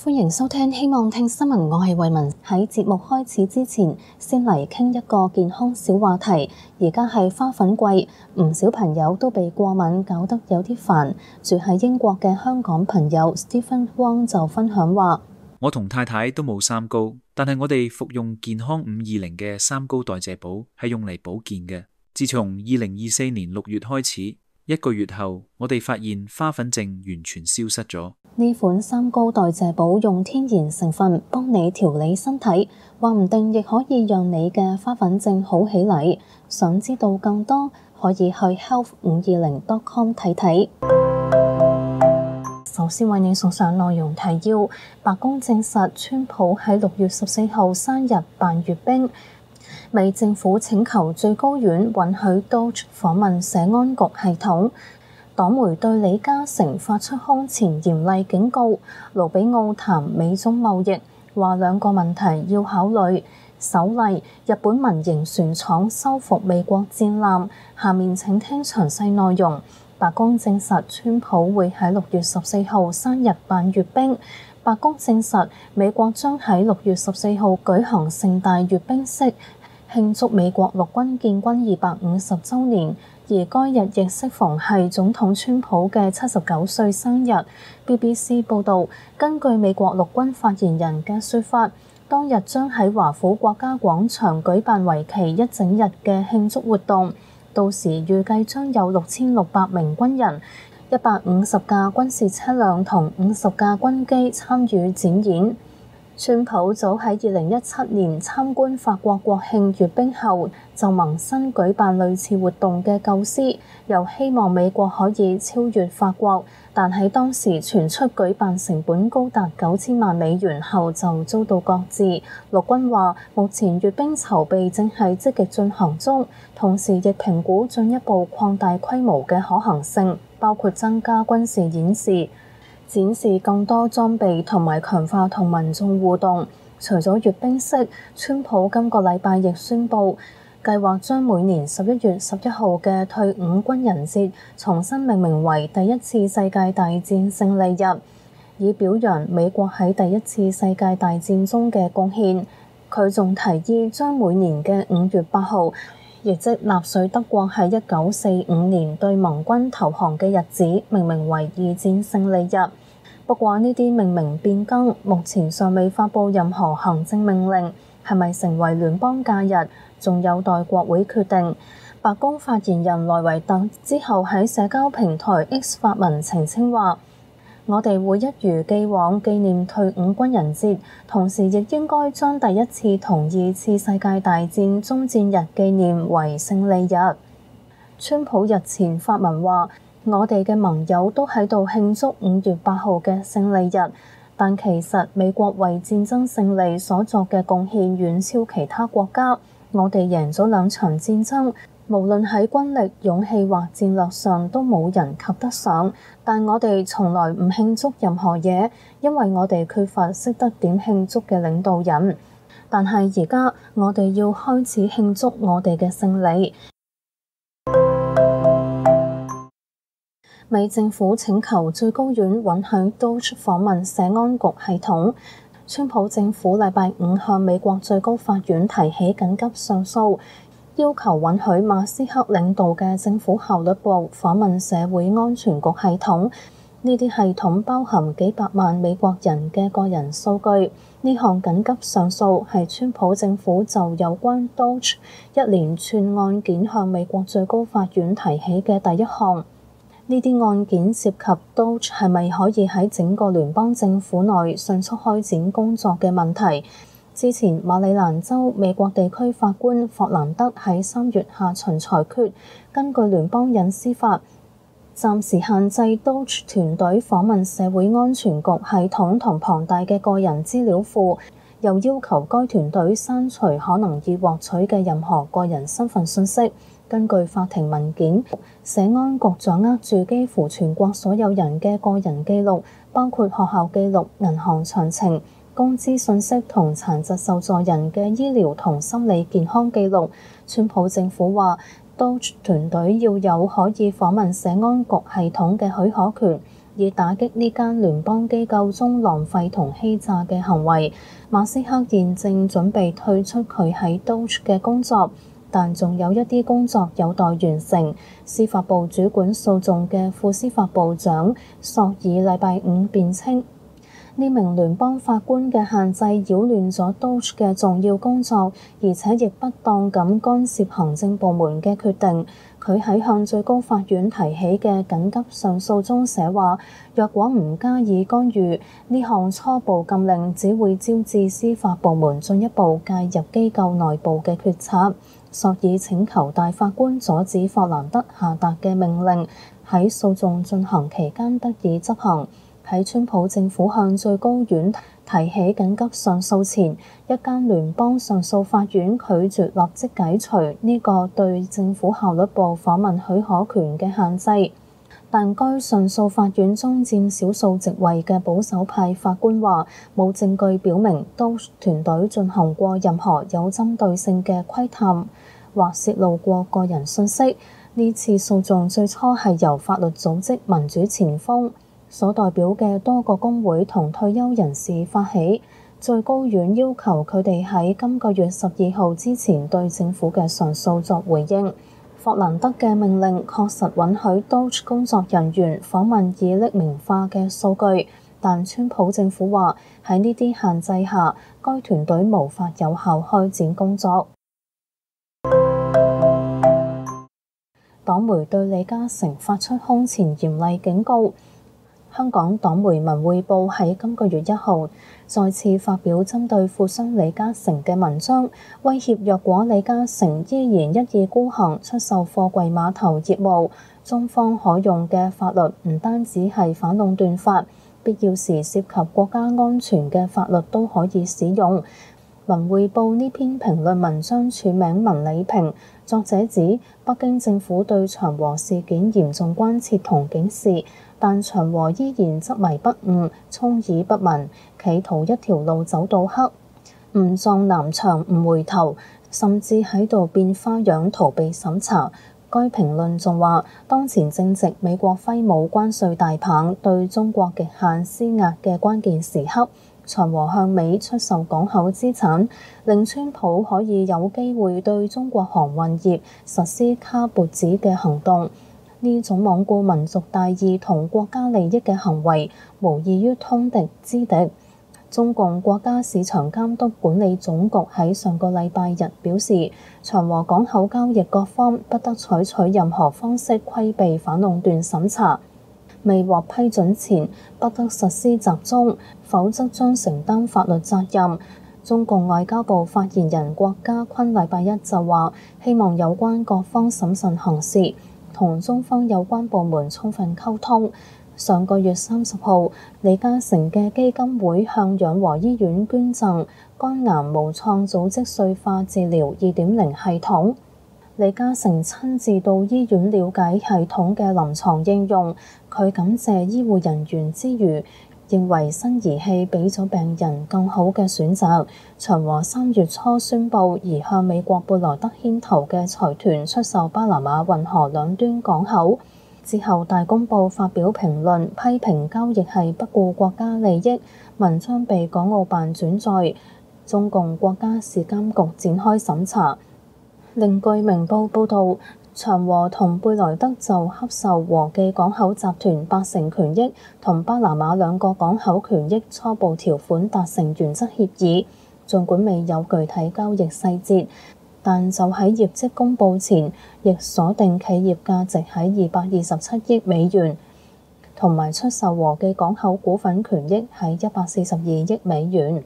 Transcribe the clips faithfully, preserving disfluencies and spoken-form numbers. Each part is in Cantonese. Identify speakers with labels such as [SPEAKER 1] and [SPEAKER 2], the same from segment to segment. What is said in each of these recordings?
[SPEAKER 1] 歡迎收聽，希望聽新聞，我係慧雯。喺節目開始之前，先嚟傾一個健康小話題。而家係花粉季，唔少朋友都被過敏搞得有啲煩。住喺英國嘅香港朋友 Stephen Wong 就分享話：
[SPEAKER 2] 我同太太都冇三高，但係我哋服用健康五二零嘅三高代謝寶係用嚟保健嘅。自從二零二四年六月開始，一個月後，我哋發現花粉症完全消失咗。
[SPEAKER 1] 呢款三高代謝寶用天然成分幫你調理身體，話唔定亦可以讓你嘅花粉症好起嚟。想知道更多，可以去 health 五二零 dot com 睇睇。首先為你送上內容提要：白宮證實川普喺六月十四號生日扮閱兵。美政府請求最高院允許 Doge 訪問社安局系統。黨媒對李嘉誠發出空前嚴厲警告。盧比奧談美中貿易，話兩個問題要考慮。首例，日本民營船廠收復美國戰艦。下面請聽詳細內容。白宮證實川普會喺六月十四號生日扮閱兵。白宮證實美國將喺六月十四號舉行盛大閱兵式，慶祝美國陸軍建軍二百五十週年。而該日亦適逢係總統川普嘅七十九歲生日。B B C 報導，根據美國陸軍發言人嘅說法，當日將喺華府國家廣場舉辦為期一整日嘅慶祝活動，到時預計將有六千六百名軍人、一百五十架軍事車輛同五十架軍機參與展演。川普早喺二零一七年參觀法國國慶閱兵後，就萌生舉辦類似活動嘅構思，又希望美國可以超越法國，但喺當時傳出舉辦成本高達九千萬美元後，就遭到擱置。陸軍話，目前閱兵籌備正係積極進行中，同時亦評估進一步擴大規模嘅可行性，包括增加軍事演示，展示更多裝備同埋強化同民眾互動。除咗閱兵式，川普今個禮拜亦宣布，計劃將每年十一月十一號嘅退伍軍人節重新命名為第一次世界大戰勝利日，以表揚美國喺第一次世界大戰中嘅貢獻。佢仲提議將每年嘅五月八號，亦即納粹德國喺一九四五年對盟軍投降嘅日子，命名為二戰勝利日。不過呢啲命名變更目前尚未發布任何行政命令，係咪成為聯邦假日，仲有待國會決定。白宮發言人萊維特之後喺社交平台 X 發文澄清話：我哋會一如既往紀念退伍軍人節，同時亦應該將第一次同二次世界大戰終戰日紀念為勝利日。川普日前發文話：我哋嘅盟友都喺度慶祝五月八號嘅勝利日，但其實美國為戰爭勝利所作嘅貢獻遠超其他國家。我哋贏咗兩場戰爭，無論喺軍力、勇氣或戰略上都冇人及得上。但我哋從來唔慶祝任何嘢，因為我哋缺乏識得點慶祝嘅領導人。但係而家我哋要開始慶祝我哋嘅勝利。美政府請求最高院允許 Doge 訪問社安局系統。川普政府禮拜五向美國最高法院提起緊急上訴，要求允許馬斯克領導嘅政府效率部訪問社會安全局系統。呢啲系統包含幾百萬美國人嘅個人數據。呢項緊急上訴係川普政府就有關 Doge 一連串案件向美國最高法院提起嘅第一項。呢啲案件涉及 Doge 係咪可以喺整個聯邦政府內迅速開展工作嘅問題。之前馬里蘭州美國地區法官霍蘭德喺三月下旬裁決，根據聯邦隱私法，暫時限制 Doge 團隊訪問社會安全局系統同龐大嘅個人資料庫，又要求該團隊刪除可能已獲取嘅任何個人身份信息。根據法庭文件，社安局掌握住幾乎全國所有人嘅個人記錄，包括學校記錄、銀行詳情、工資信息同殘疾受助人嘅醫療同心理健康記錄。川普政府話，Doge 團隊要有可以訪問社安局系統嘅許可權， 以打擊呢間聯邦機構中浪費同欺詐嘅行為。馬斯克現正準備退出佢喺 Doge 嘅工作，但仲有一啲工作有待完成。司法部主管訴訟嘅副司法部長索爾禮拜五辯稱，呢名聯邦法官嘅限制擾亂咗 Doge 嘅重要工作，而且亦不當咁干涉行政部門嘅決定。佢喺向最高法院提起嘅緊急上訴中寫話，若果唔加以干預，呢項初步禁令只會招致司法部門進一步介入機構內部嘅決策。索爾請求大法官阻止霍蘭德下達嘅命令喺訴訟進行期間得以執行。喺川普政府向最高院提起緊急上訴前，一間聯邦上訴法院拒絕立即解除呢個對政府效率部訪問許可權嘅限制。但該上訴法院中佔少數席位嘅保守派法官話，冇證據表明 Doge 團隊進行過任何有針對性嘅窺探或泄露過個人信息。呢次訴訟最初係由法律組織民主前鋒所代表嘅多個工會同退休人士發起，最高院要求佢哋喺今個月十二號之前對政府嘅上訴作回應。霍蘭德嘅命令確實允許 Doge 工作人員訪問已匿名化嘅數據，但川普政府話喺呢啲限制下，該團隊無法有效開展工作。黨媒對李嘉誠發出空前嚴厲警告。香港黨媒文匯報喺今個月一號再次發表針對富商李嘉誠嘅文章，威脅若果李嘉誠依然一意孤行出售貨櫃碼頭業務，中方可用嘅法律唔單止係反壟斷法，必要時涉及國家安全嘅法律都可以使用。文匯報呢篇評論文章署名文理平，作者指北京政府對長和事件嚴重關切同警示，但長和依然執迷不悟、充耳不聞，企圖一條路走到黑，唔撞南牆唔回頭，甚至喺度變花樣逃避審查。該評論仲話，當前正值美國揮舞關稅大棒對中國極限施壓嘅關鍵時刻，長和向美出售港口資產，令川普可以有機會對中國航運業實施卡脖子嘅行動。呢種罔顧民族大義同國家利益嘅行為，無異於通敵之敵。中共國家市場監督管理總局喺上個禮拜日表示，長和港口交易各方不得採取任何方式規避反壟斷審查，未獲批准前不得實施集中，否則將承擔法律責任。中共外交部發言人郭家坤禮拜一就話，希望有關各方審慎行事，同中方有關部門充分溝通。上個月三十號，李嘉誠嘅基金會向養和醫院捐贈肝癌無創組織碎化治療二點零系統。李嘉誠親自到醫院了解系統嘅臨床應用，佢感謝醫護人員之餘，認為新儀器俾咗病人更好嘅選擇。長和三月初宣布移向美國貝萊德牽頭嘅財團出售巴拿馬運河兩端港口。之後，大公報發表評論，批評交易係不顧國家利益。文章被港澳辦轉載，中共國家市監局展開審查。另據明報報導，長和同貝萊德就洽售和記港口集團八成權益同巴拿馬兩個港口權益初步條款達成原則協議，儘管未有具體交易細節，但就喺業績公佈前，亦鎖定企業價值喺二百二十七億美元，同埋出售和記港口股份權益喺一百四十二億美元。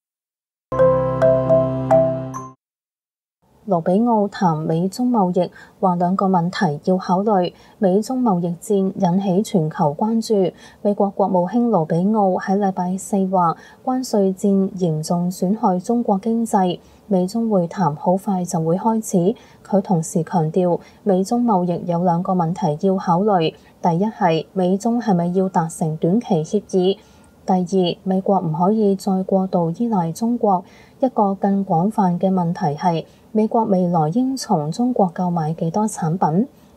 [SPEAKER 1] 盧比奧談美中貿易，話兩個問題要考慮。美中貿易戰引起全球關注。美國國務卿盧比奧喺禮拜四話，關稅戰嚴重損害中國經濟。美中會談好快就會開始。佢同時強調，美中貿易有兩個問題要考慮。第一係美中係咪要達成短期協議？第二，美國唔可以再過度依賴中國。一個更廣泛嘅問題係，美國未來應從中國購買幾多產品？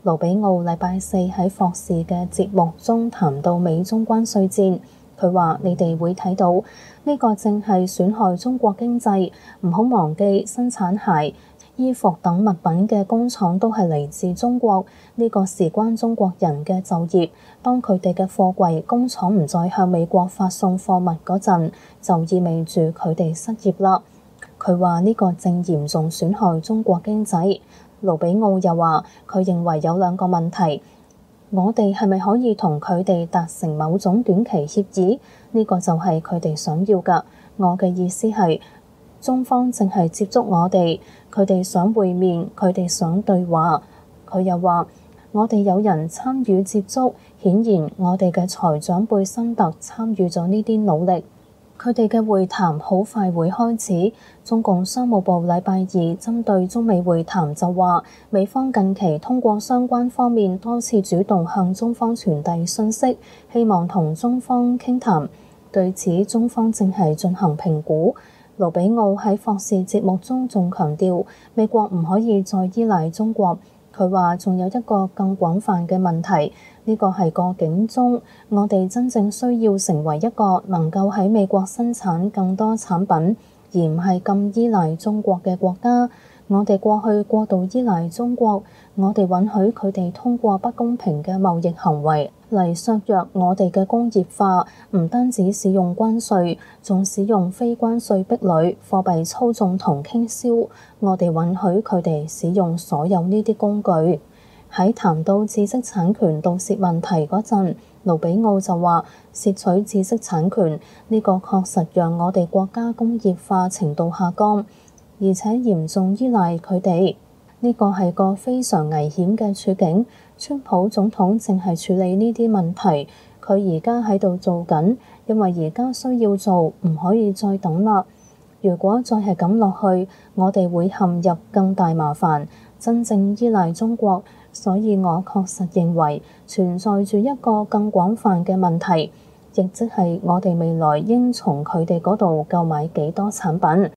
[SPEAKER 1] 盧比奧禮拜四喺霍士嘅節目中談到美中關稅戰，佢話：你哋會睇到呢個正係損害中國經濟，唔好忘記生產鞋、衣服等物品嘅工廠都係嚟自中國，呢個事關中國人嘅就業。當佢哋嘅貨櫃工廠唔再向美國發送貨物嗰陣，就意味住佢哋失業啦。佢話呢個正嚴重損害中國經濟。盧比奧又話：佢認為有兩個問題，我哋係咪可以同佢哋達成某種短期協議？呢個就係佢哋想要㗎。我嘅意思係，中方正係接觸我哋，佢哋想會面，佢哋想對話。佢又話：我哋有人參與接觸，顯然我哋嘅財長貝辛特參與咗呢啲努力。佢哋嘅會談好快會開始。中共商務部禮拜二針對中美會談就話，美方近期通過相關方面多次主動向中方傳遞信息，希望同中方傾談。對此，中方正係進行評估。盧比奧喺霍士節目中仲強調，美國唔可以再依賴中國。佢話仲有一個更廣泛嘅問題，呢個係個警鐘，我哋真正需要成為一個能夠喺美國生產更多產品，而唔係咁依賴中國嘅國家。我哋過去過度依賴中國，我哋允許佢哋通過不公平嘅貿易行為嚟削弱我哋嘅工業化，唔單止使用關稅，仲使用非關稅壁壘、貨幣操縱同傾銷。我哋允許佢哋使用所有呢啲工具。喺談到知識產權盜竊問題嗰陣，盧比奧就話：竊取知識產權呢個確實讓我哋國家工業化程度下降，而且嚴重依賴佢哋。呢個係個非常危險嘅處境。川普總統正係處理呢啲問題，佢而家喺度做緊，因為而家需要做，唔可以再等啦。如果再係咁落去，我哋會陷入更大麻煩，真正依賴中國。所以我確實認為存在住一個更廣泛嘅問題，亦即係我哋未來應從佢哋嗰度購買幾多產品。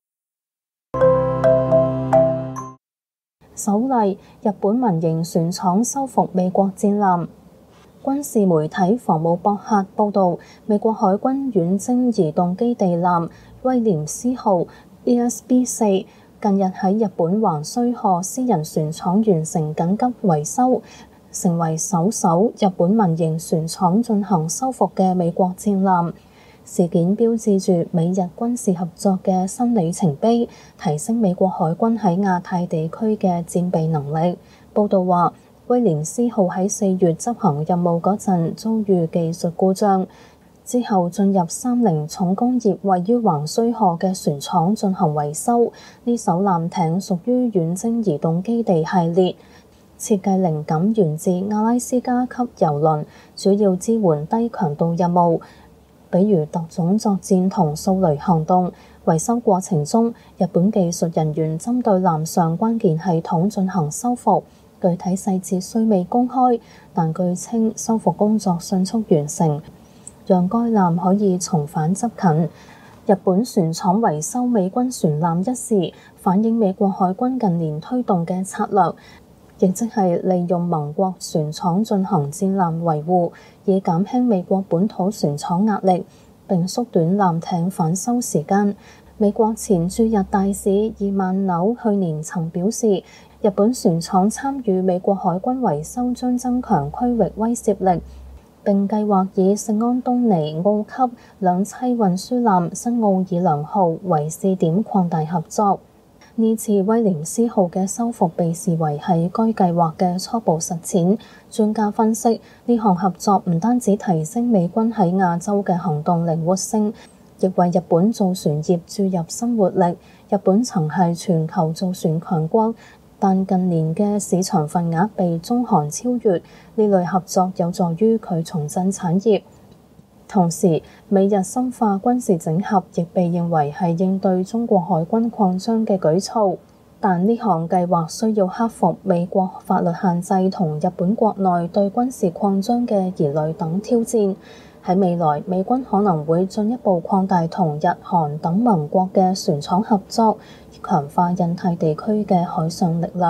[SPEAKER 1] 首例，日本民營船廠收復美國戰艦。軍事媒體防務博客報導，美國海軍遠征移動基地艦威廉斯號 E S B 四近日喺日本橫須賀私人船廠完成緊急維修，成為首艘日本民營船廠進行修復嘅美國戰艦。事件標誌住美日軍事合作嘅新里程碑，提升美國海軍喺亞太地區嘅戰備能力。報導話，威廉斯號喺四月執行任務嗰陣遭遇技術故障，之後進入三菱重工業位於橫須賀嘅船廠進行維修。呢艘艦艇屬於遠征移動基地系列，設計靈感源自阿拉斯加級郵輪，主要支援低強度任務，比如特種作戰同掃雷行動。維修過程中，日本技術人員針對艦上關鍵系統進行修復，具體細節雖未公開，但據稱修復工作迅速完成，讓該艦可以重返執勤。日本船廠維修美軍船艦一事，反映美國海軍近年推動嘅策略，亦即係利用盟國船廠進行戰艦維護，以減輕美國本土船廠壓力，並縮短艦艇返修時間。美國前駐日大使葉萬柳去年曾表示，日本船廠參與美國海軍維修將增強區域威懾力，並計劃以聖安東尼奧級兩棲運輸艦新奧爾良號為試點擴大合作。呢次威廉斯號嘅修復被視為係該計劃嘅初步實踐。專家分析，呢項合作唔單止提升美軍喺亞洲嘅行動靈活性，亦為日本造船業注入新活力。日本曾係全球造船強國，但近年嘅市場份額被中韓超越，呢類合作有助於佢重振產業。同時，美日深化軍事整合亦被認為係應對中國海軍擴張嘅舉措，但呢項計劃需要克服美國法律限制同日本國內對軍事擴張嘅疑慮等挑戰。喺未來，美軍可能會進一步擴大同日韓等盟國嘅船廠合作，強化印太地區嘅海上力量。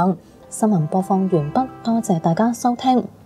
[SPEAKER 1] 新聞播放完畢，多謝大家收聽。